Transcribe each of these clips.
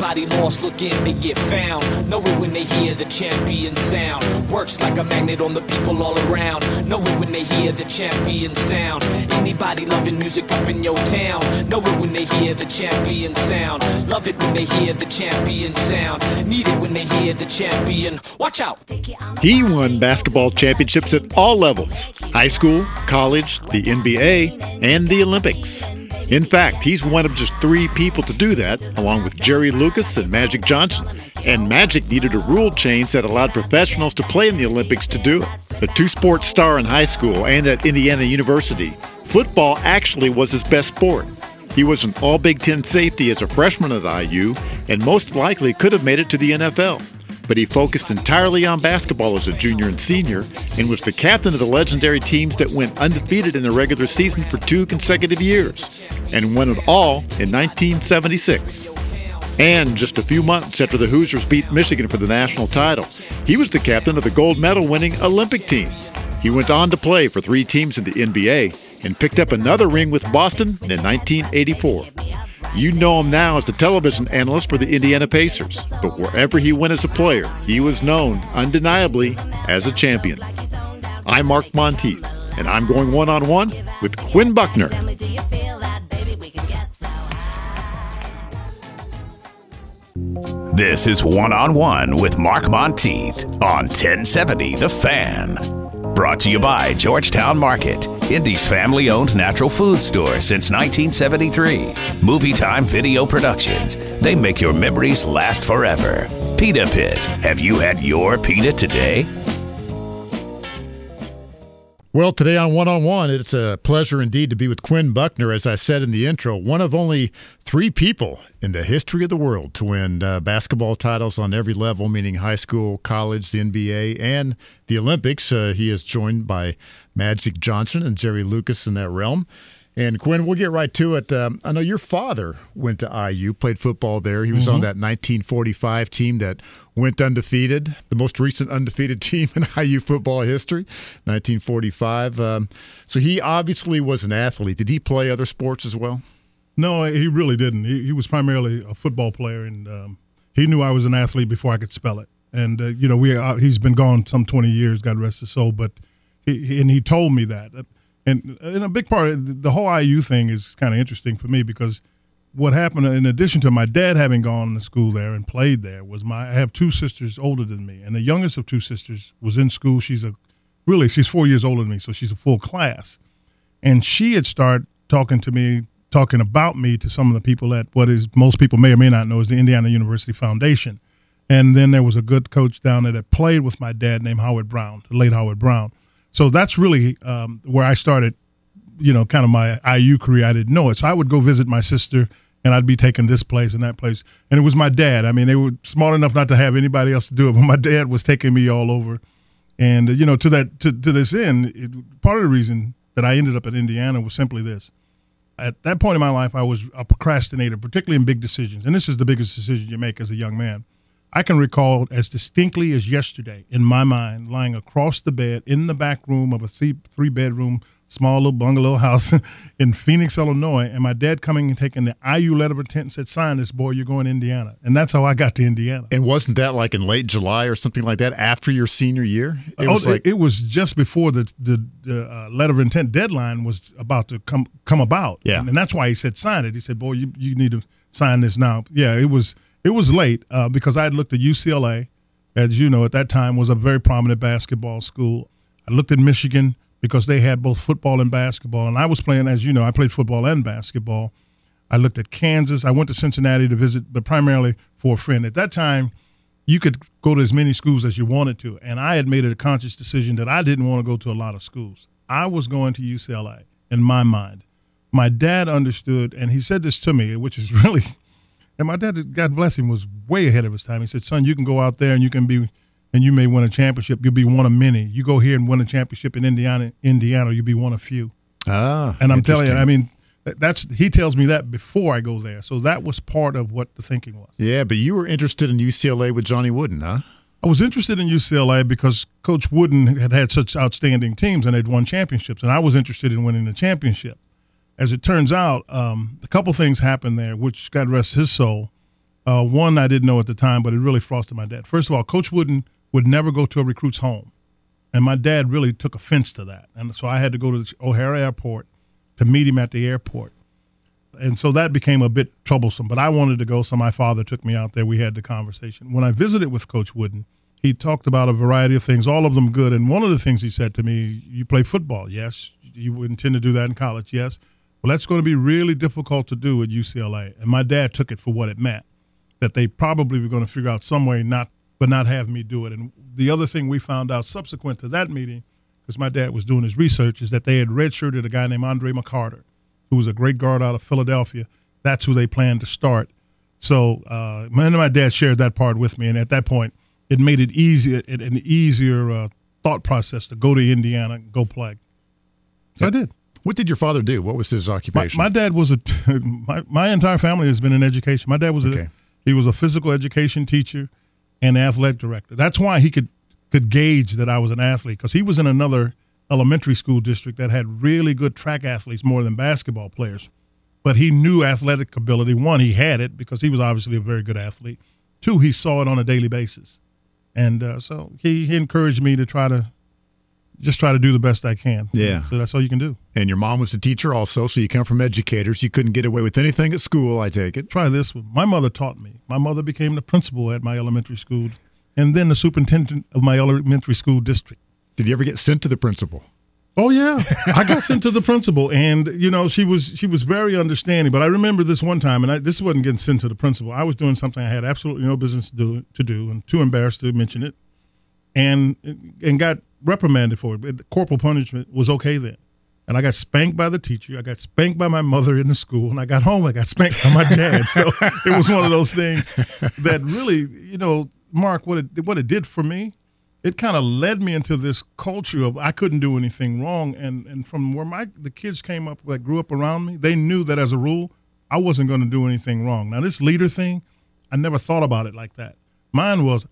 Anybody lost, look in, they get found. Know it when they hear the champion sound. Works like a magnet on the people all around. Know it when they hear the champion sound. Anybody loving music up in your town. Know it when they hear the champion sound. Love it when they hear the champion sound. Need it when they hear the champion. Watch out. He won basketball championships at all levels: high school, college, the NBA, and the Olympics. In fact, he's one of just 3 people to do that, along with Jerry Lucas and Magic Johnson. And Magic needed a rule change that allowed professionals to play in the Olympics to do it. The 2-sport star in high school and at Indiana University, football actually was his best sport. He was an All-Big Ten safety as a freshman at IU and most likely could have made it to the NFL. But he focused entirely on basketball as a junior and senior and was the captain of the legendary teams that went undefeated in the regular season for 2 consecutive years and won it all in 1976. And just a few months after the Hoosiers beat Michigan for the national title, he was the captain of the gold medal-winning Olympic team. He went on to play for 3 teams in the NBA and picked up another ring with Boston in 1984. You know him now as the television analyst for the Indiana Pacers, but wherever he went as a player, he was known undeniably as a champion. I'm Mark Monteith, and I'm going one-on-one with Quinn Buckner. This is One-on-One with Mark Monteith on 1070 The Fan. Brought to you by Georgetown Market, Indy's family-owned natural food store since 1973. Movie Time Video Productions. They make your memories last forever. Pita Pit. Have you had your pita today? Well, today on One-on-One, it's a pleasure indeed to be with Quinn Buckner, as I said in the intro, one of only 3 people in the history of the world to win basketball titles on every level, meaning high school, college, the NBA, and the Olympics. He is joined by Magic Johnson and Jerry Lucas in that realm. And, Quinn, we'll get right to it. I know your father went to IU, played football there. He was on that 1945 team that went undefeated, the most recent undefeated team in IU football history, 1945. So he obviously was an athlete. Did he play other sports as well? No, he really didn't. He was primarily a football player, and he knew I was an athlete before I could spell it. And, he's been gone some 20 years, God rest his soul, but he told me that. And a big part of the whole IU thing is kind of interesting for me because what happened, in addition to my dad having gone to school there and played there, was I have 2 sisters older than me, and the youngest of 2 sisters was in school. She's 4 years older than me, so she's a full class. And she had started talking about me to some of the people at most people may or may not know is the Indiana University Foundation. And then there was a good coach down there that played with my dad named Howard Brown, the late Howard Brown. So that's really where I started, kind of my IU career. I didn't know it. So I would go visit my sister, and I'd be taking this place and that place. And it was my dad. I mean, they were smart enough not to have anybody else to do it, but my dad was taking me all over. And, to this end, part of the reason that I ended up at Indiana was simply this. At that point in my life, I was a procrastinator, particularly in big decisions. And this is the biggest decision you make as a young man. I can recall as distinctly as yesterday in my mind lying across the bed in the back room of a 3-bedroom, small little bungalow house in Phoenix, Illinois, and my dad coming and taking the IU letter of intent and said, "Sign this, boy, you're going to Indiana." And that's how I got to Indiana. And wasn't that like in late July or something like that after your senior year? It was just before the letter of intent deadline was about to come about. Yeah. And that's why he said, "Sign it." He said, "Boy, you need to sign this now." Yeah, it was late because I had looked at UCLA, as you know, at that time was a very prominent basketball school. I looked at Michigan because they had both football and basketball, and I was playing, as you know, I played football and basketball. I looked at Kansas. I went to Cincinnati to visit, but primarily for a friend. At that time, you could go to as many schools as you wanted to, and I had made it a conscious decision that I didn't want to go to a lot of schools. I was going to UCLA in my mind. My dad understood, and he said this to me, which is really – and my dad, God bless him, was way ahead of his time. He said, "Son, you can go out there and you may win a championship. You'll be one of many. You go here and win a championship in Indiana, you'll be one of few." And I'm telling you, I mean, he tells me that before I go there. So that was part of what the thinking was. Yeah, but you were interested in UCLA with Johnny Wooden, huh? I was interested in UCLA because Coach Wooden had such outstanding teams and they'd won championships, and I was interested in winning the championship. As it turns out, a couple things happened there, which, God rest his soul, One I didn't know at the time, but it really frosted my dad. First of all, Coach Wooden would never go to a recruit's home. And my dad really took offense to that. And so I had to go to O'Hare Airport to meet him at the airport. And so that became a bit troublesome. But I wanted to go, so my father took me out there. We had the conversation. When I visited with Coach Wooden, he talked about a variety of things, all of them good. And one of the things he said to me, you play football, yes. You intend to do that in college, yes. Well, that's going to be really difficult to do at UCLA. And my dad took it for what it meant, that they probably were going to figure out some way not have me do it. And the other thing we found out subsequent to that meeting, because my dad was doing his research, is that they had redshirted a guy named Andre McCarter, who was a great guard out of Philadelphia. That's who they planned to start. So my dad shared that part with me, and at that point, it made it an easier thought process to go to Indiana and go play. So I did. What did your father do? What was his occupation? My dad was my entire family has been in education. My dad was he was a physical education teacher and athletic director. That's why he could gauge that I was an athlete, because he was in another elementary school district that had really good track athletes more than basketball players. But he knew athletic ability. One, he had it because he was obviously a very good athlete. Two, he saw it on a daily basis. And so he encouraged me to try to do the best I can. Yeah. So that's all you can do. And your mom was a teacher also, so you come from educators. You couldn't get away with anything at school, I take it. Try this one. My mother taught me. My mother became the principal at my elementary school and then the superintendent of my elementary school district. Did you ever get sent to the principal? Oh, yeah. I got sent to the principal, and, she was very understanding. But I remember this one time, and this wasn't getting sent to the principal. I was doing something I had absolutely no business to do and too embarrassed to mention it, and got reprimanded for it. Corporal punishment was okay then. And I got spanked by the teacher. I got spanked by my mother in the school. And I got home, I got spanked by my dad. So it was one of those things that really, Mark, what it did for me, it kind of led me into this culture of I couldn't do anything wrong. And from where the kids came up, that grew up around me, they knew that as a rule, I wasn't going to do anything wrong. Now, this leader thing, I never thought about it like that. Mine was,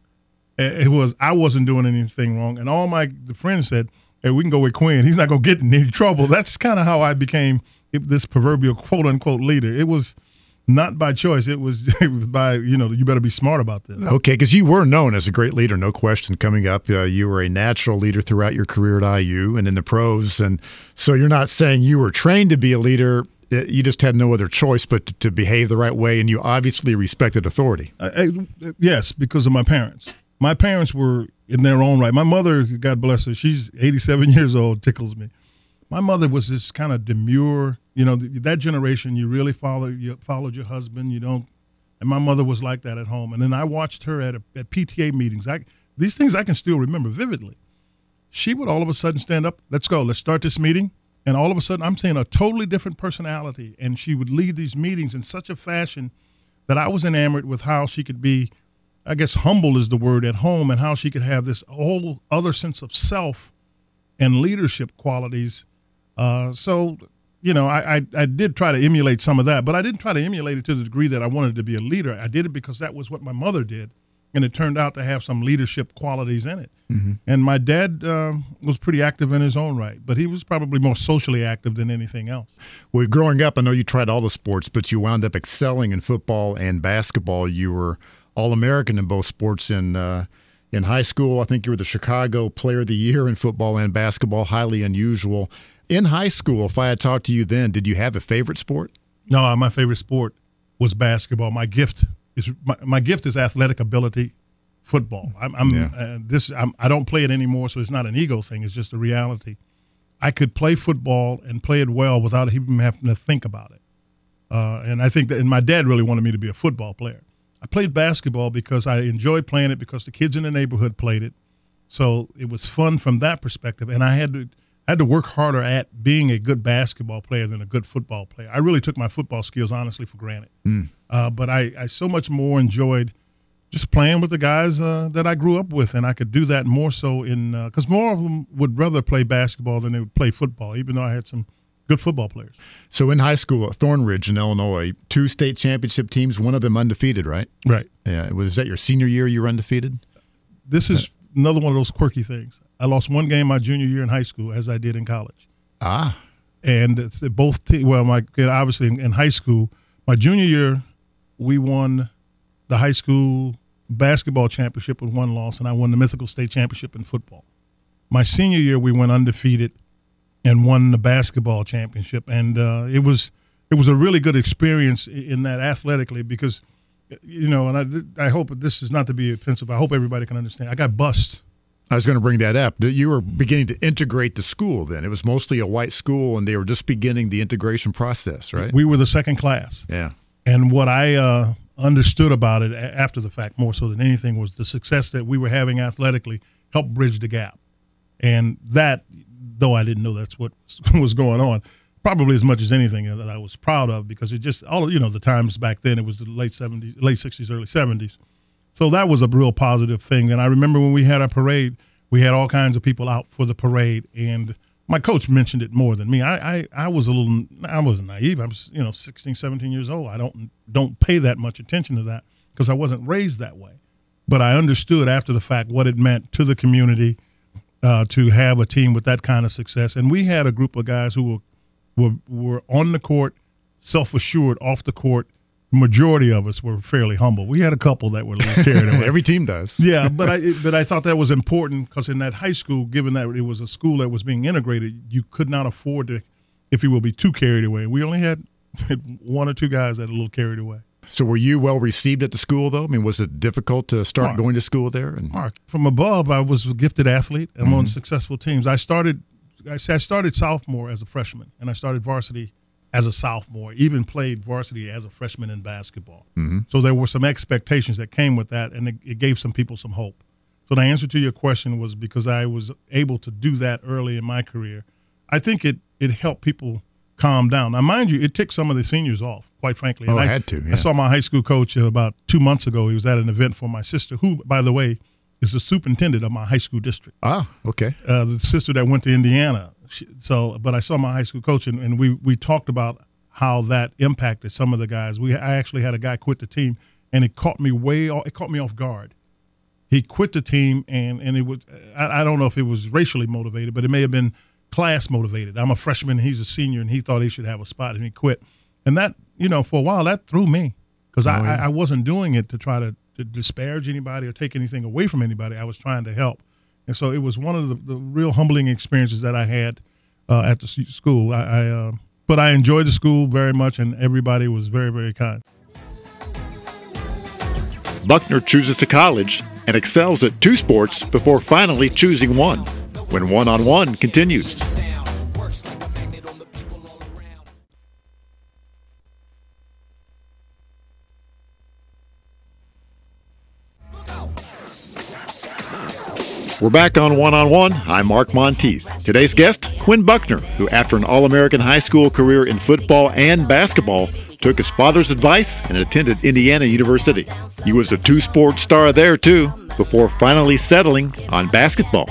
I wasn't doing anything wrong. And all the friends said, hey, we can go with Quinn. He's not going to get in any trouble. That's kind of how I became this proverbial quote-unquote leader. It was not by choice. It was by, you better be smart about this. Okay, because you were known as a great leader, no question, coming up. You were a natural leader throughout your career at IU and in the pros. And so you're not saying you were trained to be a leader. You just had no other choice but to behave the right way, and you obviously respected authority. Yes, because of my parents. My parents were in their own right. My mother, God bless her, she's 87 years old, tickles me. My mother was this kind of demure, that generation, you really followed your husband, and my mother was like that at home. And then I watched her at PTA meetings. These things I can still remember vividly. She would all of a sudden stand up, let's go, let's start this meeting. And all of a sudden I'm seeing a totally different personality. And she would lead these meetings in such a fashion that I was enamored with how she could be, I guess humble is the word, at home, and how she could have this whole other sense of self and leadership qualities. So I did try to emulate some of that, but I didn't try to emulate it to the degree that I wanted to be a leader. I did it because that was what my mother did, and it turned out to have some leadership qualities in it. Mm-hmm. And my dad was pretty active in his own right, but he was probably more socially active than anything else. Well, growing up, I know you tried all the sports, but you wound up excelling in football and basketball. You were All-American in both sports. In high school, I think you were the Chicago Player of the Year in football and basketball, highly unusual. In high school, if I had talked to you then, did you have a favorite sport? No, my favorite sport was basketball. My gift is athletic ability, football. I don't play it anymore, so it's not an ego thing. It's just a reality. I could play football and play it well without even having to think about it. And I think and my dad really wanted me to be a football player. I played basketball because I enjoyed playing it because the kids in the neighborhood played it. So it was fun from that perspective. And I had to work harder at being a good basketball player than a good football player. I really took my football skills, honestly, for granted. But I so much more enjoyed just playing with the guys that I grew up with. And I could do that more so because more of them would rather play basketball than they would play football, even though I had some good football players. So in high school at Thornridge in Illinois, 2 state championship teams, one of them undefeated, right? Right. Yeah. Was that your senior year you were undefeated? This is another one of those quirky things. I lost one game my junior year in high school, as I did in college. And obviously in high school, my junior year, we won the high school basketball championship with one loss, and I won the Mythical State Championship in football. My senior year, we went undefeated and won the basketball championship, and it was a really good experience in that athletically because, and I hope this is not to be offensive. I hope everybody can understand. I got bussed. I was going to bring that up. That you were beginning to integrate the school then. It was mostly a white school, and they were just beginning the integration process, right? We were the second class. Yeah. And what I understood about it after the fact more so than anything was the success that we were having athletically helped bridge the gap. And that, though I didn't know that's what was going on, probably as much as anything that I was proud of because it just, the times back then, it was the late 60s, early 70s. So that was a real positive thing. And I remember when we had our parade, we had all kinds of people out for the parade. And my coach mentioned it more than me. I wasn't naive. I was, 16, 17 years old. I don't pay that much attention to that because I wasn't raised that way. But I understood after the fact what it meant to the community to have a team with that kind of success. And we had a group of guys who were on the court, self-assured, off the court. Majority of us were fairly humble. We had a couple that were a little carried away. Every team does. Yeah, but I thought that was important because in that high school, given that it was a school that was being integrated, you could not afford to, if you will, be too carried away. We only had one or two guys that were a little carried away. So were you well received at the school, though? I mean, was it difficult to start going to school there? Mark, from above, I was a gifted athlete. I'm on successful teams. I started sophomore as a freshman, and I started varsity as a sophomore, even played varsity as a freshman in basketball. So there were some expectations that came with that, and it gave some people some hope. So the answer to your question was because I was able to do that early in my career, I think it helped people calm down. Now, mind you, it ticked some of the seniors off, quite frankly. And I had to, yeah. I saw my high school coach about 2 months ago. He was at an event for my sister, who, by the way, is the superintendent of my high school district. Ah, okay. The sister that went to Indiana. But I saw my high school coach, and we talked about how that impacted some of the guys. I actually had a guy quit the team, and it caught me off guard. He quit the team, and it was I don't know if it was racially motivated, but it may have been class motivated. I'm a freshman, he's a senior, and he thought he should have a spot, and he quit. And that, for a while, that threw me because I wasn't doing it to try to disparage anybody or take anything away from anybody. I was trying to help. And so it was one of the real humbling experiences that I had at the school. But I enjoyed the school very much, and everybody was very, very kind. Buckner chooses to college and excels at 2 sports before finally choosing one, when one-on-one continues. We're back on One-on-One. I'm Mark Monteith. Today's guest, Quinn Buckner, who after an All-American high school career in football and basketball, took his father's advice and attended Indiana University. He was a 2-sport star there, too, before finally settling on basketball.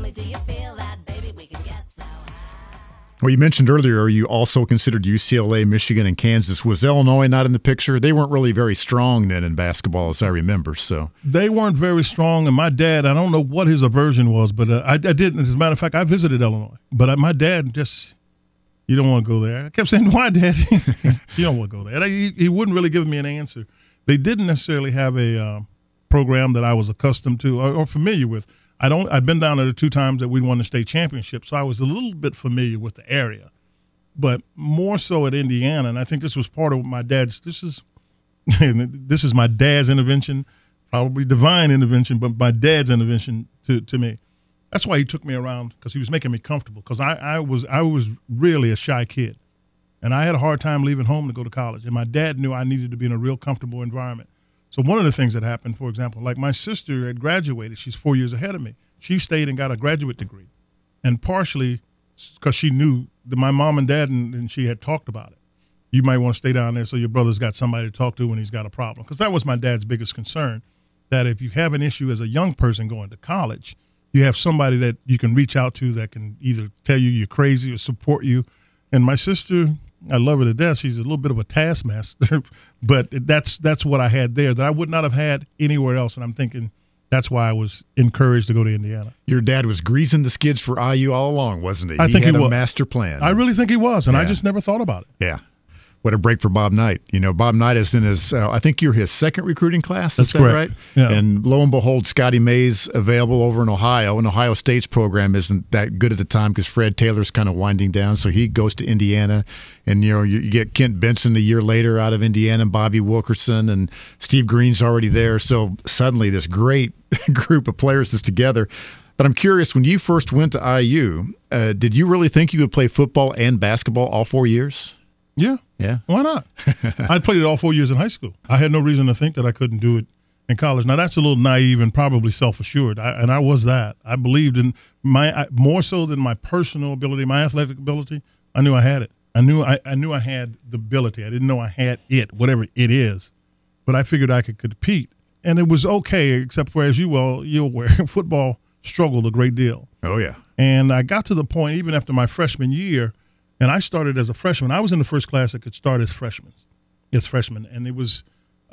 Well, you mentioned earlier you also considered UCLA, Michigan, and Kansas. Was Illinois not in the picture? They weren't really very strong then in basketball, as I remember. So they weren't very strong, and my dad, I don't know what his aversion was, but I didn't. As a matter of fact, I visited Illinois, but my dad just, you don't want to go there. I kept saying, why, Dad? You don't want to go there. He wouldn't really give me an answer. They didn't necessarily have a program that I was accustomed to or familiar with. I've been down there the 2 times that we won the state championship, so I was a little bit familiar with the area, but more so at Indiana. And I think this was part of my dad's. This is my dad's intervention, probably divine intervention, but my dad's intervention to me. That's why he took me around, because he was making me comfortable. Because I was really a shy kid, and I had a hard time leaving home to go to college. And my dad knew I needed to be in a real comfortable environment. So one of the things that happened, for example, like my sister had graduated. She's 4 years ahead of me. She stayed and got a graduate degree, and partially because she knew that my mom and dad and she had talked about it. You might want to stay down there so your brother's got somebody to talk to when he's got a problem. Because that was my dad's biggest concern, that if you have an issue as a young person going to college, you have somebody that you can reach out to that can either tell you you're crazy or support you. And my sister, I love her to death. She's a little bit of a taskmaster, but that's what I had there that I would not have had anywhere else. And I'm thinking that's why I was encouraged to go to Indiana. Your dad was greasing the skids for IU all along, wasn't he? I think he had was. A master plan. I really think he was, and I just never thought about it. Yeah. what a break for Bob Knight. Bob Knight is in his, I think you're his second recruiting class. That's is that correct. right? Yeah. And lo and behold, Scotty Mays available over in Ohio. And Ohio State's program isn't that good at the time because Fred Taylor's kind of winding down. So he goes to Indiana. And, you get Kent Benson a year later out of Indiana, and Bobby Wilkerson, and Steve Green's already there. So suddenly this great group of players is together. But I'm curious, when you first went to IU, did you really think you would play football and basketball all 4 years? Yeah. Why not? I played it all 4 years in high school. I had no reason to think that I couldn't do it in college. Now, that's a little naive and probably self-assured, and I was that. I believed in more so than my personal ability, my athletic ability. I knew I had it. I knew I had the ability. I didn't know I had it, whatever it is, but I figured I could compete, and it was okay, except for, as you're aware, football struggled a great deal. Oh, yeah. And I got to the point, even after my freshman year, and I started as a freshman. I was in the first class that could start as freshmen. And it was,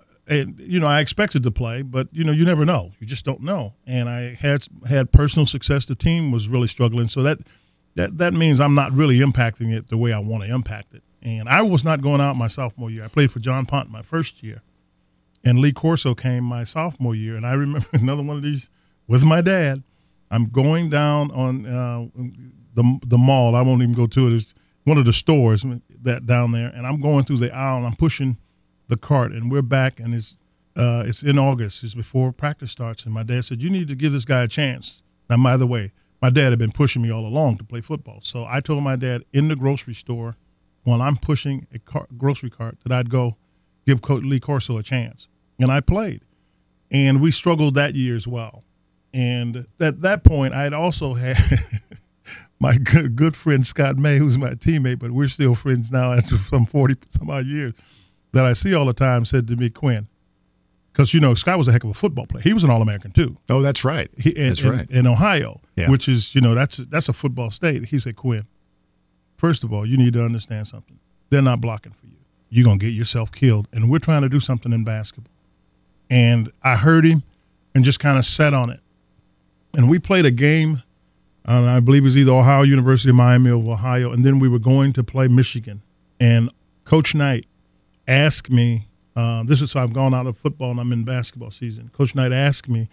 I expected to play, but, you never know. You just don't know. And I had personal success. The team was really struggling. So that means I'm not really impacting it the way I want to impact it. And I was not going out my sophomore year. I played for John Pont my first year. And Lee Corso came my sophomore year. And I remember another one of these with my dad. I'm going down on the mall. I won't even go to it. It's one of the stores that down there. And I'm going through the aisle, and I'm pushing the cart. And we're back, and it's in August. It's before practice starts. And my dad said, you need to give this guy a chance. Now, by the way, my dad had been pushing me all along to play football. So I told my dad in the grocery store while I'm pushing a grocery cart that I'd go give Coach Lee Corso a chance. And I played. And we struggled that year as well. And at that point, I had also had my good friend Scott May, who's my teammate, but we're still friends now after some 40-some-odd years, that I see all the time, said to me, Quinn, because, Scott was a heck of a football player. He was an All-American, too. Oh, that's right. That's right. In Ohio, yeah. Which is, that's a football state. He said, Quinn, first of all, you need to understand something. They're not blocking for you. You're going to get yourself killed, and we're trying to do something in basketball. And I heard him and just kind of sat on it. And we played a game, I believe it was either Ohio University, Miami, or Ohio, and then we were going to play Michigan. And Coach Knight asked me, so I've gone out of football and I'm in basketball season. Coach Knight asked me,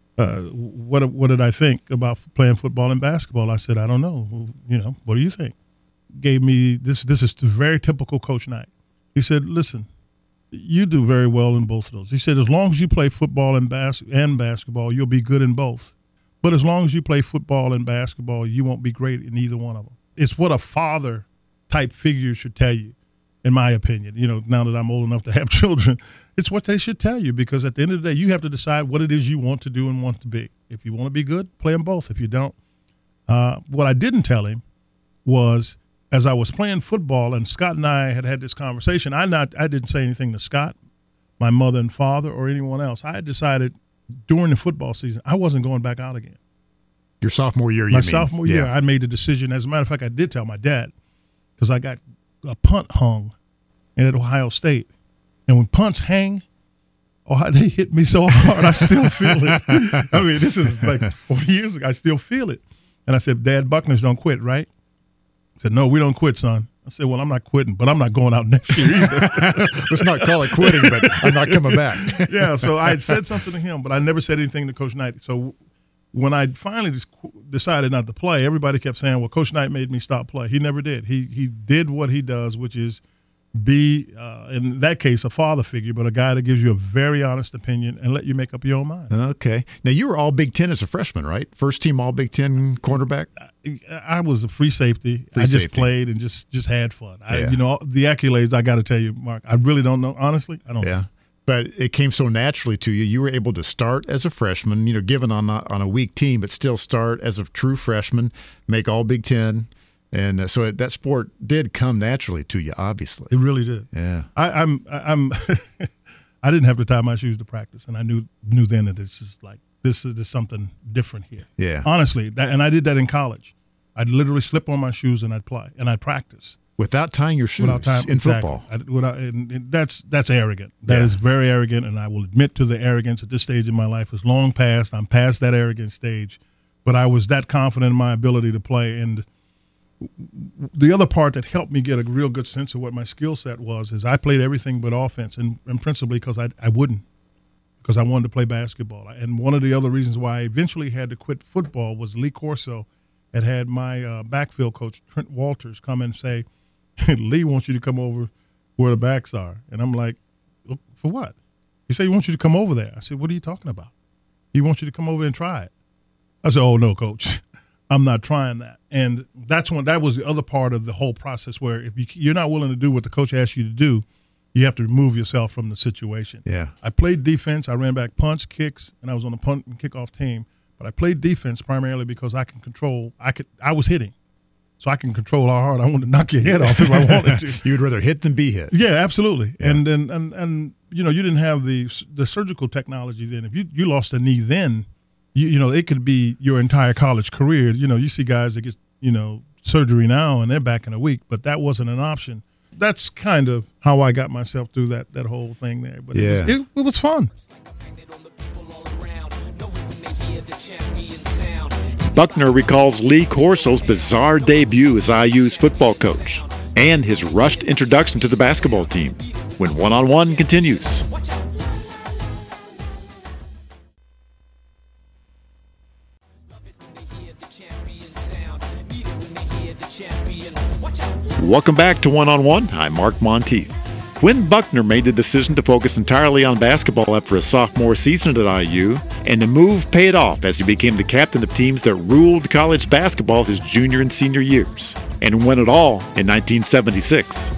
what did I think about playing football and basketball? I said, I don't know. What do you think? Gave me this is very typical Coach Knight. He said, listen, you do very well in both of those. He said, as long as you play football and basketball, you'll be good in both. But as long as you play football and basketball, you won't be great in either one of them. It's what a father-type figure should tell you, in my opinion. Now that I'm old enough to have children, it's what they should tell you, because at the end of the day, you have to decide what it is you want to do and want to be. If you want to be good, play them both. If you don't, what I didn't tell him was, as I was playing football, and Scott and I had this conversation, I didn't say anything to Scott, my mother and father, or anyone else. I had decided during the football season, I wasn't going back out again. Your sophomore year, My sophomore year, I made the decision. As a matter of fact, I did tell my dad, because I got a punt hung at Ohio State. And when punts hang, they hit me so hard, I still feel it. I mean, this is like 40 years ago. I still feel it. And I said, Dad, Buckners don't quit, right? He said, no, we don't quit, son. I said, well, I'm not quitting, but I'm not going out next year either. Let's not call it quitting, but I'm not coming back. Yeah, so I had said something to him, but I never said anything to Coach Knight. So when I finally decided not to play, everybody kept saying, well, Coach Knight made me stop play. He never did. He did what he does, which is be, in that case, a father figure, but a guy that gives you a very honest opinion and let you make up your own mind. Okay. Now, you were all Big Ten as a freshman, right? First team all Big Ten cornerback? I was a free safety. I just played and just had fun. Yeah. The accolades, I got to tell you, Mark, I really don't know. Honestly, I don't know. But it came so naturally to you. You were able to start as a freshman, given on a weak team, but still start as a true freshman, make all Big Ten. And so that sport did come naturally to you, obviously. It really did. Yeah. I'm I didn't have to tie my shoes to practice, and I knew then that this is something different here. Yeah. Honestly, and I did that in college. I'd literally slip on my shoes and I'd play and I'd practice without tying your shoes in football. And that's arrogant. That is very arrogant, and I will admit to the arrogance at this stage in my life. It's long past. I'm past that arrogant stage, but I was that confident in my ability to play. And the other part that helped me get a real good sense of what my skill set was is I played everything but offense, and principally because I wouldn't, because I wanted to play basketball. And one of the other reasons why I eventually had to quit football was Lee Corso had my backfield coach, Trent Walters, come and say, Lee wants you to come over where the backs are. And I'm like, for what? He said, he wants you to come over there. I said, what are you talking about? He wants you to come over and try it. I said, oh, no, coach. I'm not trying that. And that was the other part of the whole process where if you're not willing to do what the coach asks you to do, you have to remove yourself from the situation. Yeah. I played defense. I ran back punts, kicks, and I was on the punt and kickoff team. But I played defense primarily because I was hitting. So I can control how hard I want to knock your head off if I wanted to. You would rather hit than be hit. Yeah, absolutely. Yeah. And you didn't have the surgical technology then. If you lost a knee then, it could be your entire college career. You see guys that get, surgery now and they're back in a week, but that wasn't an option. That's kind of how I got myself through that whole thing there. But yeah. it was fun. Buckner recalls Lee Corso's bizarre debut as IU's football coach and his rushed introduction to the basketball team when One-on-One continues. Welcome back to One-on-One. I'm Mark Monteith. Quinn Buckner made the decision to focus entirely on basketball after his sophomore season at IU, and the move paid off as he became the captain of teams that ruled college basketball his junior and senior years, and won it all in 1976.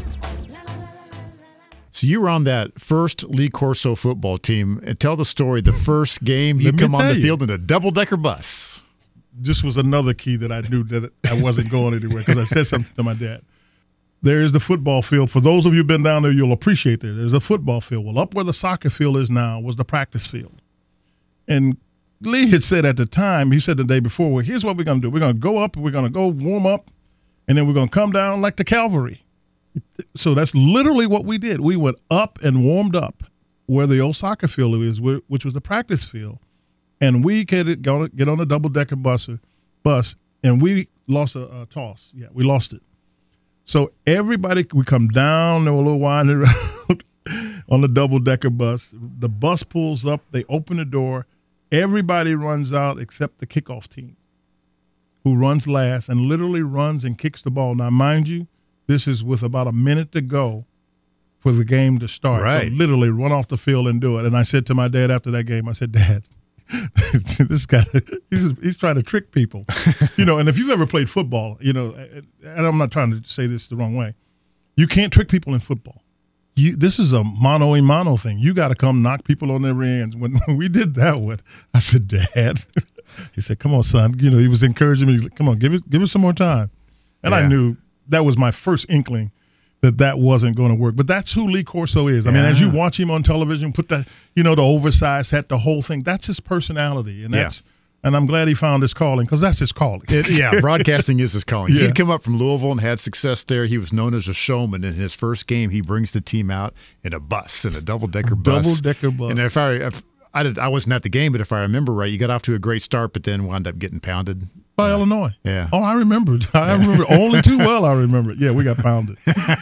So you were on that first Lee Corso football team, and tell the story. The first game you come on the field in a double-decker bus. This was another key that I knew that I wasn't going anywhere because I said something to my dad. There is the football field. For those of you who've been down there, you'll appreciate that. There's a football field. Well, up where the soccer field is now was the practice field. And Lee had said at the time, he said the day before, well, here's what we're going to do. We're going to go up, we're going to go warm up, and then we're going to come down like the cavalry. So that's literally what we did. We went up and warmed up where the old soccer field is, which was the practice field. And we could get on a double-decker bus, and we lost a toss. Yeah, we lost it. So everybody, we come down a little winding road on the double-decker bus. The bus pulls up. They open the door. Everybody runs out except the kickoff team, who runs last and literally runs and kicks the ball. Now, mind you, this is with about a minute to go for the game to start. Right. So literally run off the field and do it. And I said to my dad after that game, I said, Dad, this guy, he's trying to trick people. And if you've ever played football, and I'm not trying to say this the wrong way, you can't trick people in football. This is a mano-a-mano thing. You got to come knock people on their ends. When we did that one, I said, Dad, he said, come on, son. He was encouraging me, come on, give it some more time. And I knew that was my first inkling that wasn't going to work. But that's who Lee Corso is. I mean, as you watch him on television, put the oversized hat, the whole thing, that's his personality. And and I'm glad he found his calling because that's his calling. Broadcasting is his calling. Yeah. He'd come up from Louisville and had success there. He was known as a showman. In his first game, he brings the team out in a double-decker bus. Double-decker bus. And if I wasn't at the game, but if I remember right, you got off to a great start, but then wound up getting pounded. By Illinois. Yeah. Oh, I remember. I remember only too well. I remember it. Yeah, we got pounded.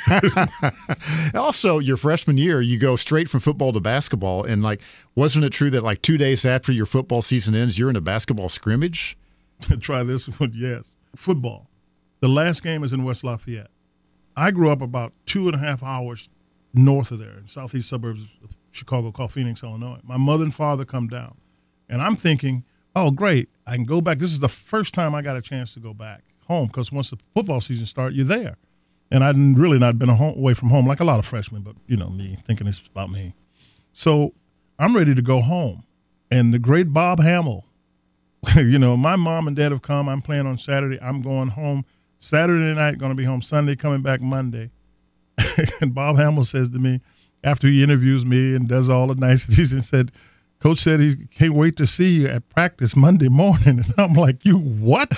Also, your freshman year, you go straight from football to basketball. And, wasn't it true that, 2 days after your football season ends, you're in a basketball scrimmage? Try this one, yes. Football. The last game is in West Lafayette. I grew up about 2.5 hours north of there, in southeast suburbs of Chicago, called Phoenix, Illinois. My mother and father come down. And I'm thinking, oh, great, I can go back. This is the first time I got a chance to go back home because once the football season starts, you're there. And I'd really not been away from home like a lot of freshmen, but, me, thinking it's about me. So I'm ready to go home. And the great Bob Hamill, my mom and dad have come. I'm playing on Saturday. I'm going home Saturday night, going to be home Sunday, coming back Monday. And Bob Hamill says to me, after he interviews me and does all the niceties, and said, Coach said he can't wait to see you at practice Monday morning. And I'm like, you what?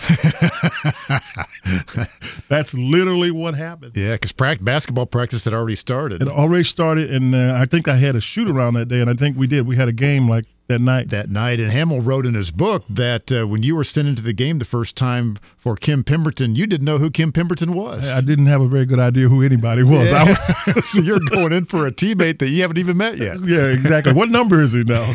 That's literally what happened. Yeah, because basketball practice had already started. It already started, and I think I had a shoot-around that day, and I think we did. We had a game that night. And Hamill wrote in his book that when you were sent into the game the first time for Kim Pemberton, you didn't know who Kim Pemberton was. I didn't have a very good idea who anybody was. Yeah. So you're going in for a teammate that you haven't even met yet. Yeah, exactly. What number is he now?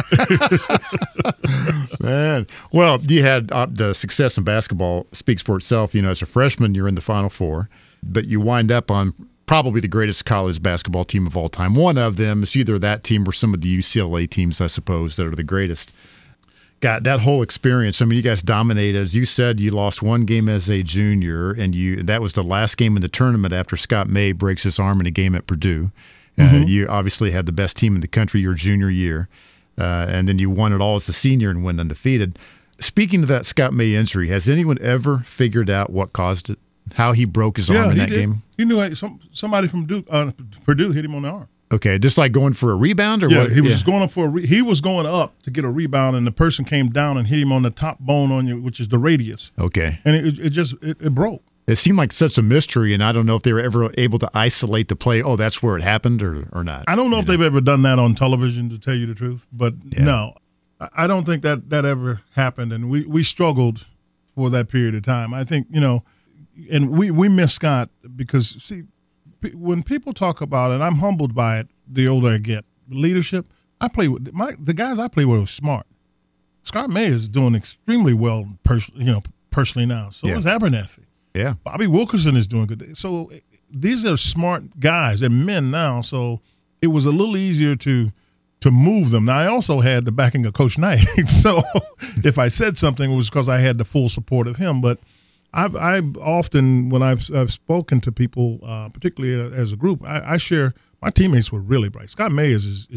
Man. Well, you had the success in basketball speaks for itself. As a freshman, you're in the Final Four, but you wind up on probably the greatest college basketball team of all time. One of them is either that team or some of the UCLA teams, I suppose, that are the greatest. Got that whole experience. I mean, you guys dominate. As you said, you lost one game as a junior, and that was the last game in the tournament after Scott May breaks his arm in a game at Purdue. You obviously had the best team in the country your junior year, and then you won it all as a senior and went undefeated. Speaking of that Scott May injury, has anyone ever figured out what caused it? How he broke his arm in that game? He knew somebody from Purdue hit him on the arm. Okay, just like going for a rebound, or yeah, what? He was going up he was going up to get a rebound, and the person came down and hit him on the top bone on you, which is the radius. Okay, and it broke. It seemed like such a mystery, and I don't know if they were ever able to isolate the play. Oh, that's where it happened, or not. I don't know if they've ever done that on television, to tell you the truth, but no, I don't think that ever happened, and we struggled for that period of time. I think and we miss Scott because, see, when people talk about it, I'm humbled by it the older I get. Leadership, the guys I play with were smart. Scott May is doing extremely well personally now. So is Abernathy. Yeah. Bobby Wilkerson is doing good. So these are smart guys and men now, so it was a little easier to move them. Now, I also had the backing of Coach Knight. So if I said something, it was because I had the full support of him. But I've often, when I've spoken to people, particularly as a group, I share my teammates were really bright. Scott May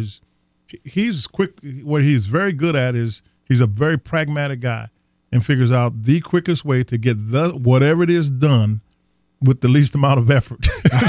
he's quick. What he's very good at is he's a very pragmatic guy and figures out the quickest way to get whatever it is done with the least amount of effort.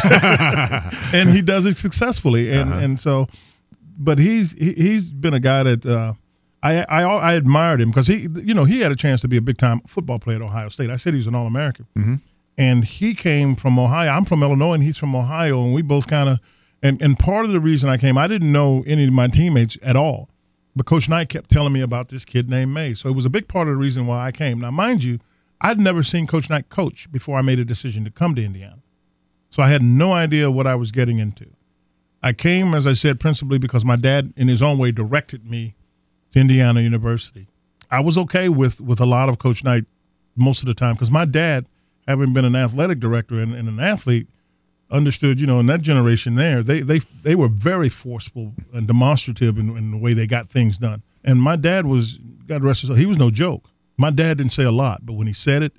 And he does it successfully. And so, but he's been a guy that I admired him because he had a chance to be a big-time football player at Ohio State. I said he was an All-American. Mm-hmm. And he came from Ohio. I'm from Illinois, and he's from Ohio, and we both kind of and part of the reason I came, I didn't know any of my teammates at all, but Coach Knight kept telling me about this kid named May. So it was a big part of the reason why I came. Now, mind you, I'd never seen Coach Knight coach before I made a decision to come to Indiana. So I had no idea what I was getting into. I came, as I said, principally because my dad, in his own way, directed me to Indiana University. I was okay with a lot of Coach Knight most of the time because my dad, having been an athletic director and an athlete, understood, in that generation there, they were very forceful and demonstrative in the way they got things done. And my dad was, God rest his soul, he was no joke. My dad didn't say a lot, but when he said it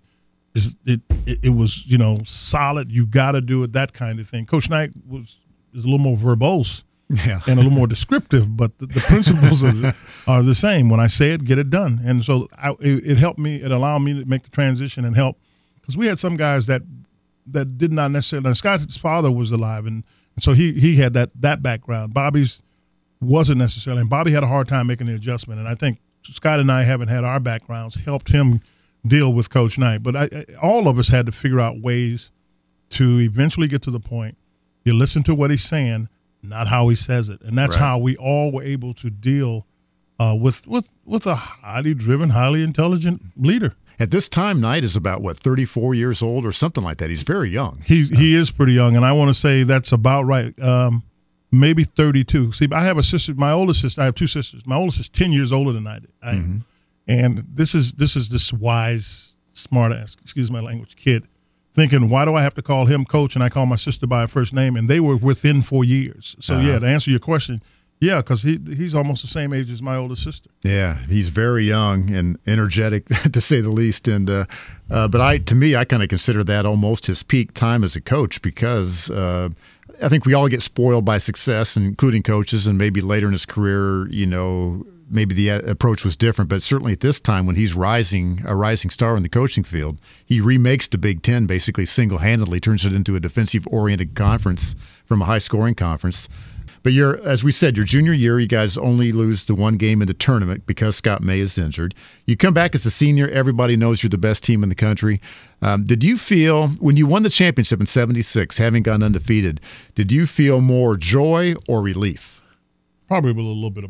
was, solid. You got to do it, that kind of thing. Coach Knight is a little more verbose. Yeah. And a little more descriptive, but the principles are the same. When I say it, get it done. And so it helped me. It allowed me to make the transition and help, because we had some guys that did not necessarily. Scott's father was alive, and so he had that background. Bobby's wasn't necessarily, and Bobby had a hard time making the adjustment. And I think Scott and I, having had our backgrounds, helped him deal with Coach Knight. But all of us had to figure out ways to eventually get to the point you listen to what he's saying, not how he says it. And that's right. How we all were able to deal with a highly driven, highly intelligent leader. At this time, Knight is about, 34 years old or something like that. He's very young. He is pretty young, and I want to say that's about right. Maybe 32. See, I have a sister, my oldest sister. I have two sisters. My oldest is 10 years older than I am. And this is this wise, smart-ass, excuse my language, kid thinking, why do I have to call him coach and I call my sister by her first name? And they were within 4 years. So, to answer your question, yeah, because he's almost the same age as my oldest sister. Yeah, he's very young and energetic, to say the least. And but to me, I kind of consider that almost his peak time as a coach, because I think we all get spoiled by success, including coaches, and maybe later in his career, maybe the approach was different, but certainly at this time when he's a rising star in the coaching field, he remakes the Big Ten basically single-handedly, turns it into a defensive-oriented conference from a high-scoring conference. But as we said, your junior year, you guys only lose the one game in the tournament because Scott May is injured. You come back as a senior, everybody knows you're the best team in the country. Did you feel, when you won the championship in '76, having gone undefeated, did you feel more joy or relief? Probably a little bit of both.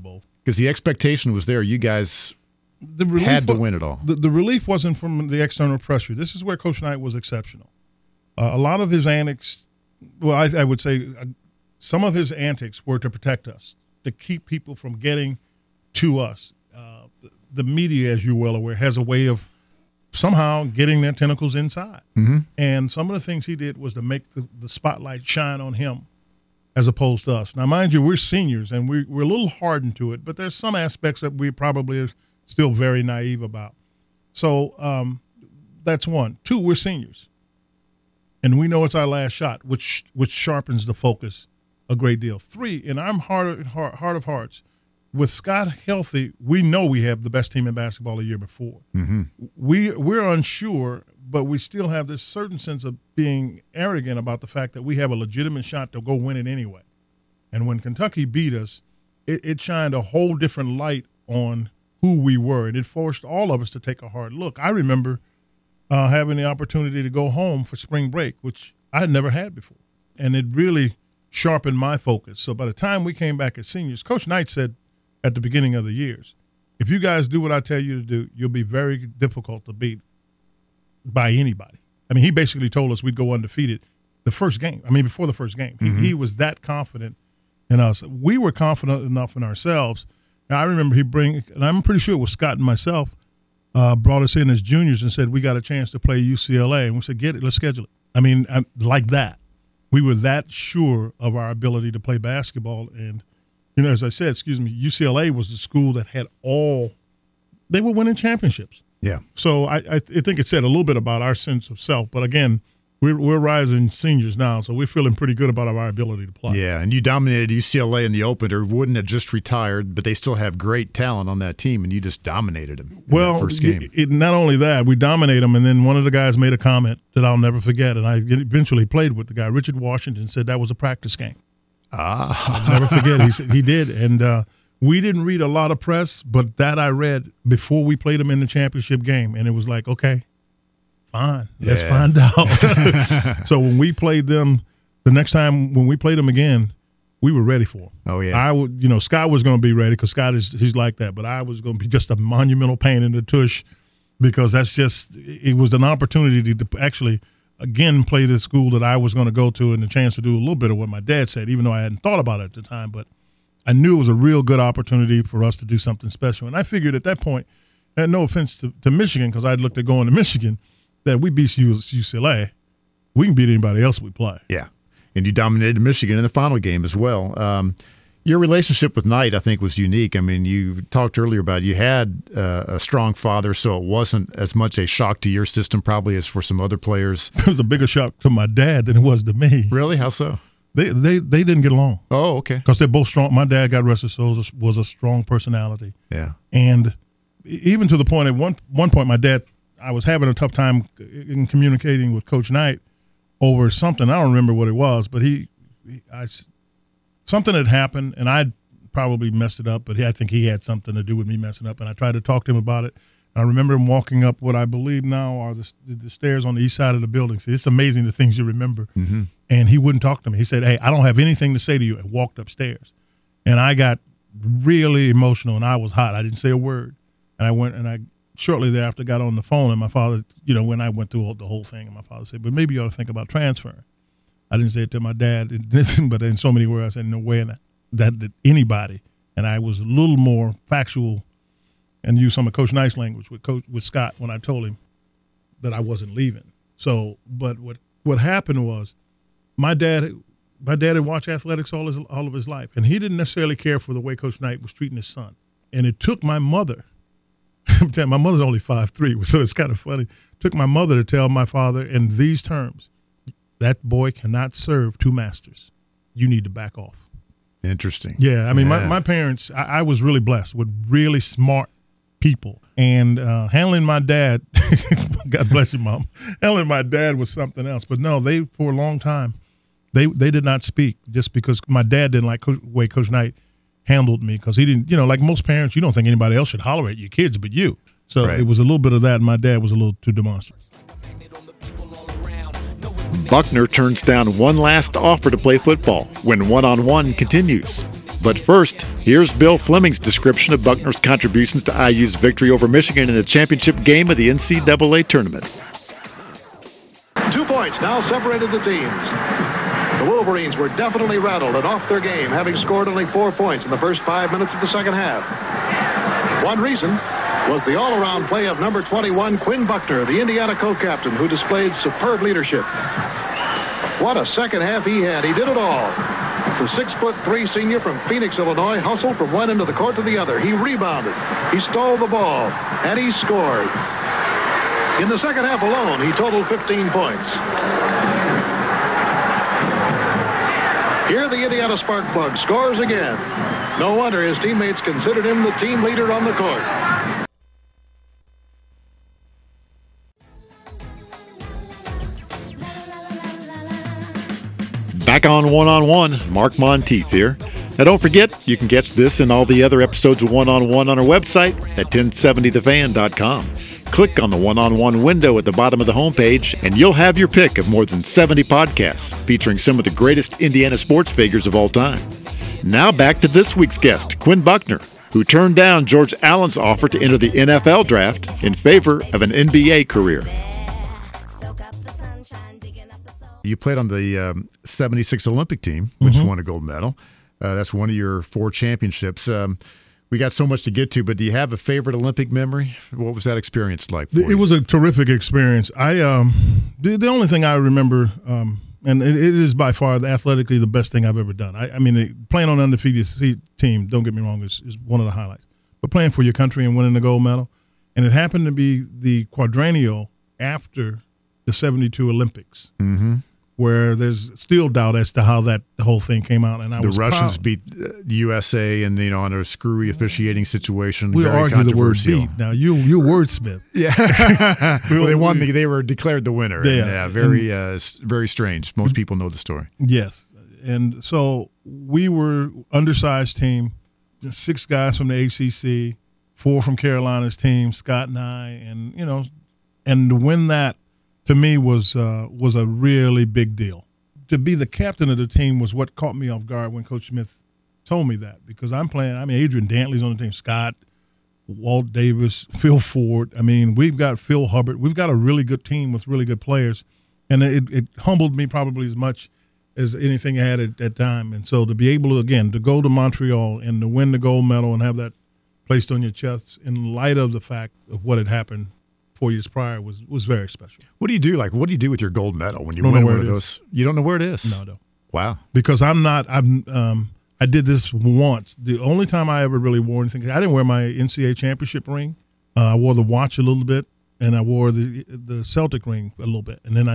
Because the expectation was there. You guys had to win it all. The relief wasn't from the external pressure. This is where Coach Knight was exceptional. A lot of his antics, well, I would say some of his antics were to protect us, to keep people from getting to us. The media, as you're well aware, has a way of somehow getting their tentacles inside. Mm-hmm. And some of the things he did was to make the spotlight shine on him as opposed to us. Now, mind you, we're seniors, and we're a little hardened to it, but there's some aspects that we probably are still very naive about. So that's one. Two, we're seniors, and we know it's our last shot, which sharpens the focus a great deal. Three, in our heart of hearts, with Scott healthy, we know we have the best team in basketball a year before. Mm-hmm. We're unsure, but we still have this certain sense of being arrogant about the fact that we have a legitimate shot to go win it anyway. And when Kentucky beat us, it shined a whole different light on who we were, and it forced all of us to take a hard look. I remember having the opportunity to go home for spring break, which I had never had before, and it really sharpened my focus. So by the time we came back as seniors, Coach Knight said at the beginning of the years, if you guys do what I tell you to do, you'll be very difficult to beat by anybody. I mean, he basically told us we'd go undefeated before the first game. Mm-hmm. He was that confident in us. We were confident enough in ourselves. Now, I remember and I'm pretty sure it was Scott and myself, brought us in as juniors and said, we got a chance to play UCLA. And we said, get it, let's schedule it. I mean, like that. We were that sure of our ability to play basketball. And, as I said, UCLA was the school that had they were winning championships. Yeah. So I think it said a little bit about our sense of self. But again, we're rising seniors now, so we're feeling pretty good about our ability to play. Yeah, and you dominated UCLA in the opener. Wooden had just retired, but they still have great talent on that team, and you just dominated them in that first game. Not only that, we dominated them, and then one of the guys made a comment that I'll never forget, and I eventually played with the guy. Richard Washington said that was a practice game. I'll never forget. He said he did, and we didn't read a lot of press, but that I read before we played them in the championship game, and it was like, okay, fine, let's find out. So when we played them, the next time when we played them again, we were ready for them. Oh yeah, Scott was going to be ready because he's like that, but I was going to be just a monumental pain in the tush because it was an opportunity to actually again play the school that I was going to go to and the chance to do a little bit of what my dad said, even though I hadn't thought about it at the time, but I knew it was a real good opportunity for us to do something special. And I figured at that point, and no offense to Michigan, because I'd looked at going to Michigan, that we beat UCLA, we can beat anybody else we play. Yeah, and you dominated Michigan in the final game as well. Your relationship with Knight, I think, was unique. I mean, you talked earlier about you had a strong father, so it wasn't as much a shock to your system probably as for some other players. It was a bigger shock to my dad than it was to me. Really? How so? They didn't get along. Oh, okay. Because they're both strong. My dad, God rest his soul, was a strong personality. Yeah. And even to the point, at one point, my dad, I was having a tough time in communicating with Coach Knight over something. I don't remember what it was, but something had happened, and I'd probably messed it up, but I think he had something to do with me messing up, and I tried to talk to him about it. I remember him walking up what I believe now are the stairs on the east side of the building. See, it's amazing the things you remember. Mm-hmm. And he wouldn't talk to me. He said, hey, I don't have anything to say to you, and walked upstairs. And I got really emotional, and I was hot. I didn't say a word. And I went, and I shortly thereafter got on the phone, and my father, when I went through the whole thing, and my father said, but maybe you ought to think about transferring. I didn't say it to my dad, but in so many words, I said, no way that anybody. And I was a little more factual and used some of Coach Knight's language with Scott when I told him that I wasn't leaving. So, but what happened was my dad had watched athletics all of his life, and he didn't necessarily care for the way Coach Knight was treating his son. And it took my mother – my mother's only 5'3", so it's kind of funny. It took my mother to tell my father in these terms, that boy cannot serve two masters. You need to back off. Interesting. Yeah, I mean, my parents, I was really blessed with really smart people. And handling my dad, God bless you, Mom, handling my dad was something else. But no, for a long time, they did not speak just because my dad didn't like the way Coach Knight handled me because he didn't, like most parents, you don't think anybody else should holler at your kids but you. So It was a little bit of that, and my dad was a little too demonstrative. Buckner turns down one last offer to play football when one-on-one continues. But first, here's Bill Fleming's description of Buckner's contributions to IU's victory over Michigan in the championship game of the NCAA tournament. 2 points now separated the teams. The Wolverines were definitely rattled and off their game, having scored only 4 points in the first 5 minutes of the second half. One reason was the all-around play of number 21, Quinn Buckner, the Indiana co-captain, who displayed superb leadership. What a second half he had. He did it all. The 6'3" senior from Phoenix, Illinois, hustled from one end of the court to the other. He rebounded. He stole the ball. And he scored. In the second half alone, he totaled 15 points. Here the Indiana Sparkplug scores again. No wonder his teammates considered him the team leader on the court. Back on One, Mark Monteith here. Now don't forget, you can catch this and all the other episodes of One on our website at 1070thefan.com. Click on the One window at the bottom of the homepage, and you'll have your pick of more than 70 podcasts featuring some of the greatest Indiana sports figures of all time. Now back to this week's guest, Quinn Buckner, who turned down George Allen's offer to enter the NFL draft in favor of an NBA career. You played on the 76 Olympic team, which won a gold medal. That's one of your 4 championships. We got so much to get to, but do you have a favorite Olympic memory? What was that experience like for you? It was a terrific experience. The only thing I remember, and it is by far athletically the best thing I've ever done. I mean, playing on an undefeated team, don't get me wrong, is one of the highlights. But playing for your country and winning the gold medal, and it happened to be the quadrennial after the 72 Olympics. Mm-hmm. Where there's still doubt as to how that whole thing came out, and the Russians beat the USA, and on a screwy officiating situation. We very argue the word "beat." Now you wordsmith. Yeah, well, they won. They were declared the winner. Yeah, very strange. Most people know the story. Yes, and so we were undersized team, 6 guys from the ACC, 4 from Carolina's team, Scott and I, and to win that, to me, was a really big deal. To be the captain of the team was what caught me off guard when Coach Smith told me that, because I'm playing. I mean, Adrian Dantley's on the team, Scott, Walt Davis, Phil Ford. I mean, we've got Phil Hubbard. We've got a really good team with really good players, and it humbled me probably as much as anything I had at that time. And so to be able to go to Montreal and to win the gold medal and have that placed on your chest in light of the fact of what had happened 4 years prior was very special. What do you do? What do you do with your gold medal when you win one of those? You don't know where it is? No, I don't. Wow. Because I did this once. The only time I ever really wore anything, I didn't wear my NCAA championship ring. I wore the watch a little bit, and I wore the Celtic ring a little bit. And then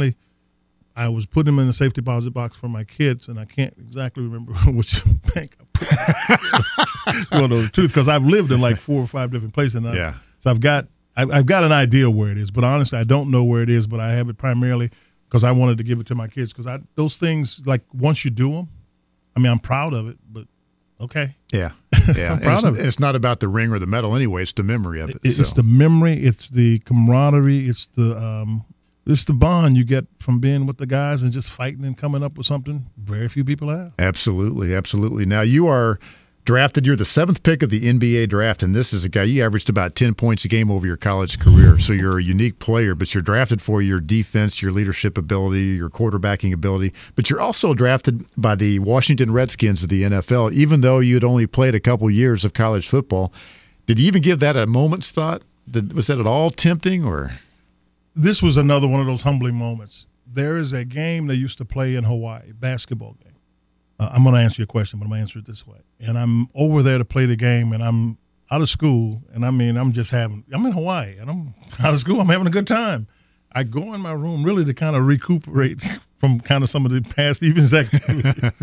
I was putting them in the safe deposit box for my kids, and I can't exactly remember which bank I put them. You want to know the truth, because I've lived in 4 or 5 different places. And so I've got an idea where it is, but honestly, I don't know where it is. But I have it primarily because I wanted to give it to my kids. Because those things, once you do them, I mean, I'm proud of it. But okay, yeah. I'm proud of it. It's not about the ring or the medal anyway. It's the memory of it. It's the memory. It's the camaraderie. It's the bond you get from being with the guys and just fighting and coming up with something very few people have. Absolutely, absolutely. Now you are drafted. You're the 7th pick of the NBA draft, and this is a guy, you averaged about 10 points a game over your college career, so you're a unique player, but you're drafted for your defense, your leadership ability, your quarterbacking ability, but you're also drafted by the Washington Redskins of the NFL, even though you'd only played a couple years of college football. Did you even give that a moment's thought? Was that at all tempting? Or this was another one of those humbling moments. There is a game they used to play in Hawaii, basketball game. I'm going to answer your question, but I'm going to answer it this way. And I'm over there to play the game, and I'm out of school, and I'm in Hawaii, and I'm out of school. I'm having a good time. I go in my room really to kind of recuperate from kind of some of the past evening's activities.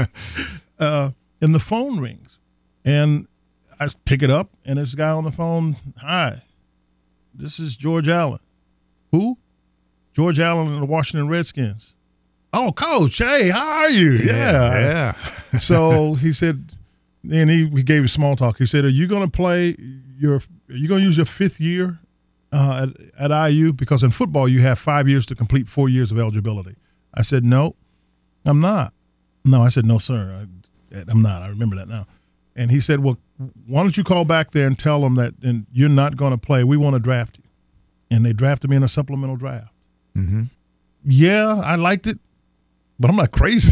And the phone rings, and I pick it up, and there's a guy on the phone. Hi, this is George Allen. Who? George Allen of the Washington Redskins. Oh, Coach, hey, how are you? Yeah. So he said, and he gave us small talk. He said, are you going to use your 5th year at IU? Because in football, you have 5 years to complete 4 years of eligibility. I said, no, I'm not. No, I said, no, sir. I'm not. I remember that now. And he said, well, why don't you call back there and tell them that you're not going to play. We want to draft you. And they drafted me in a supplemental draft. Mm-hmm. Yeah, I liked it, but I'm not crazy.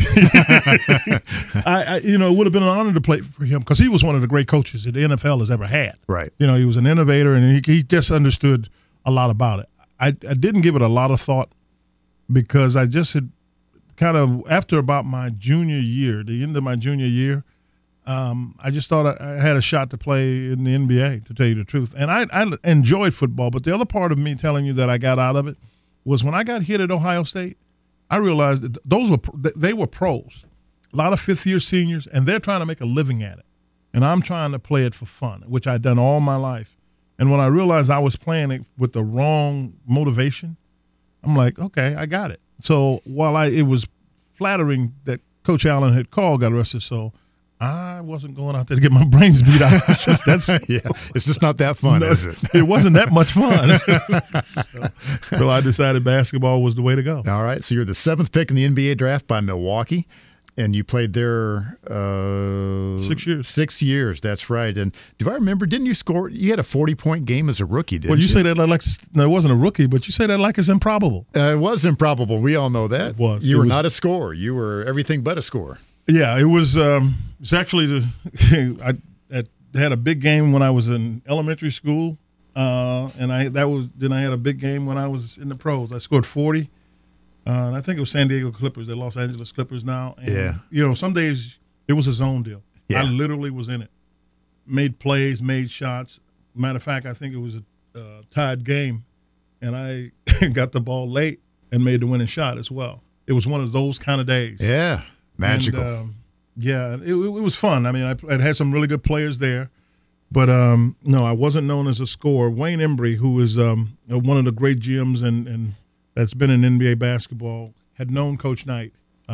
It would have been an honor to play for him because he was one of the great coaches that the NFL has ever had. Right. He was an innovator, and he just understood a lot about it. I didn't give it a lot of thought because I just had kind of, after about my junior year, the end of my junior year, I just thought I had a shot to play in the NBA, to tell you the truth. And I enjoyed football, but the other part of me telling you that I got out of it was when I got hit at Ohio State, I realized that they were pros, a lot of fifth-year seniors, and they're trying to make a living at it. And I'm trying to play it for fun, which I'd done all my life. And when I realized I was playing it with the wrong motivation, I'm like, okay, I got it. So while it was flattering that Coach Allen had called God rest his soul, I wasn't going out there to get my brains beat out. It's just not that fun, is it? It wasn't that much fun. So I decided basketball was the way to go. All right. So you're the 7th pick in the NBA draft by Milwaukee, and you played there 6 years. 6 years. That's right. And do I remember? Didn't you score? You had a 40-point game as a rookie, didn't you? Well, you say that like no, it wasn't a rookie, but you say that like it's improbable. It was improbable. We all know that. It was. You were not a scorer. You were everything but a scorer. Yeah, it was. It's actually I had a big game when I was in elementary school, and I had a big game when I was in the pros. I scored 40. And I think it was San Diego Clippers. They're Los Angeles Clippers now. And, some days it was a zone deal. Yeah. I literally was in it. Made plays, made shots. Matter of fact, I think it was a tied game, and I got the ball late and made the winning shot as well. It was one of those kind of days. Yeah, magical. And, it was fun. I mean, I had some really good players there. But, no, I wasn't known as a scorer. Wayne Embry, who is one of the great GMs and that's been in NBA basketball, had known Coach Knight.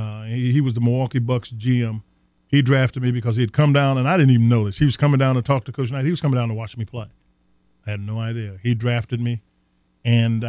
He was the Milwaukee Bucks GM. He drafted me because he had come down, and I didn't even know this. He was coming down to talk to Coach Knight. He was coming down to watch me play. I had no idea. He drafted me, and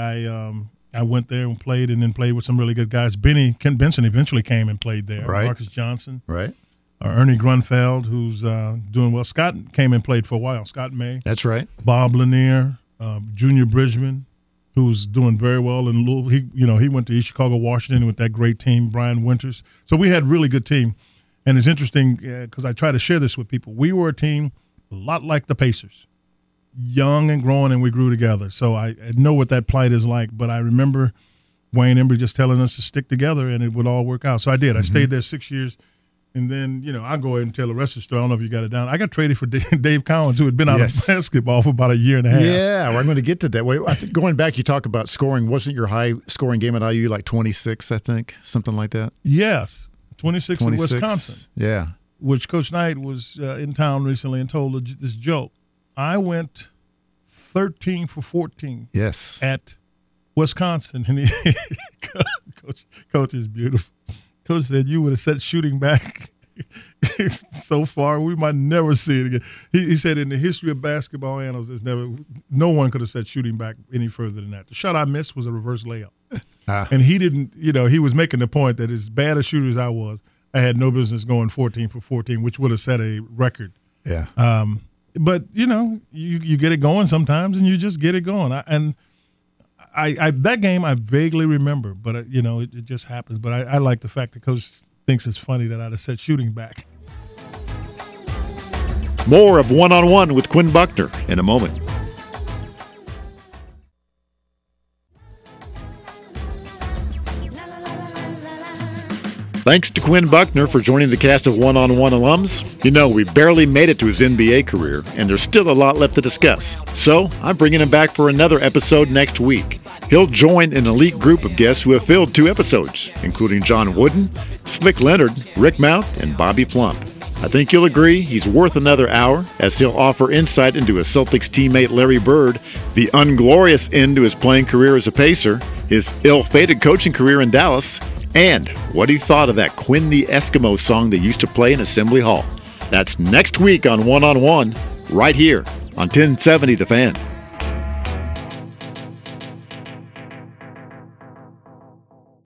I went there and then played with some really good guys. Ken Benson eventually came and played there. Right. Marcus Johnson. Right. Ernie Grunfeld, who's doing well. Scott came and played for a while. Scott May. That's right. Bob Lanier, Junior Bridgman, who's doing very well in Louisville. He went to East Chicago, Washington with that great team, Brian Winters. So we had a really good team. And it's interesting because I try to share this with people. We were a team a lot like the Pacers, young and growing, and we grew together. So I know what that plight is like. But I remember Wayne Embry just telling us to stick together and it would all work out. So I did. Mm-hmm. I stayed there 6 years. And then, I'll go ahead and tell the rest of the story. I don't know if you got it down. I got traded for Dave Cowens, who had been out of basketball for about a year and a half. Yeah, well, I'm going to get to that. Wait, I think going back, you talk about scoring. Wasn't your high-scoring game at IU like 26, I think? Something like that? Yes, 26 in Wisconsin. Yeah. Which Coach Knight was in town recently and told this joke. I went 13 for 14 at Wisconsin. And Coach is beautiful. Coach said, you would have set shooting back so far, we might never see it again. He said in the history of basketball annals, no one could have set shooting back any further than that. The shot I missed was a reverse layup. And he didn't, he was making the point that as bad a shooter as I was, I had no business going 14 for 14, which would have set a record. Yeah. But, you get it going sometimes and you just get it going. I that game I vaguely remember, but it just happens. But I like the fact that Coach thinks it's funny that I'd have said shooting back. More of One-on-One with Quinn Buckner in a moment. Thanks to Quinn Buckner for joining the cast of One-on-One alums. We barely made it to his NBA career, and there's still a lot left to discuss. So I'm bringing him back for another episode next week. He'll join an elite group of guests who have filled 2 episodes, including John Wooden, Slick Leonard, Rick Mount, and Bobby Plump. I think you'll agree he's worth another hour, as he'll offer insight into his Celtics teammate Larry Bird, the unglorious end to his playing career as a Pacer, his ill-fated coaching career in Dallas, and what he thought of that Quinn the Eskimo song they used to play in Assembly Hall. That's next week on One-on-One, right here on 1070 The Fan.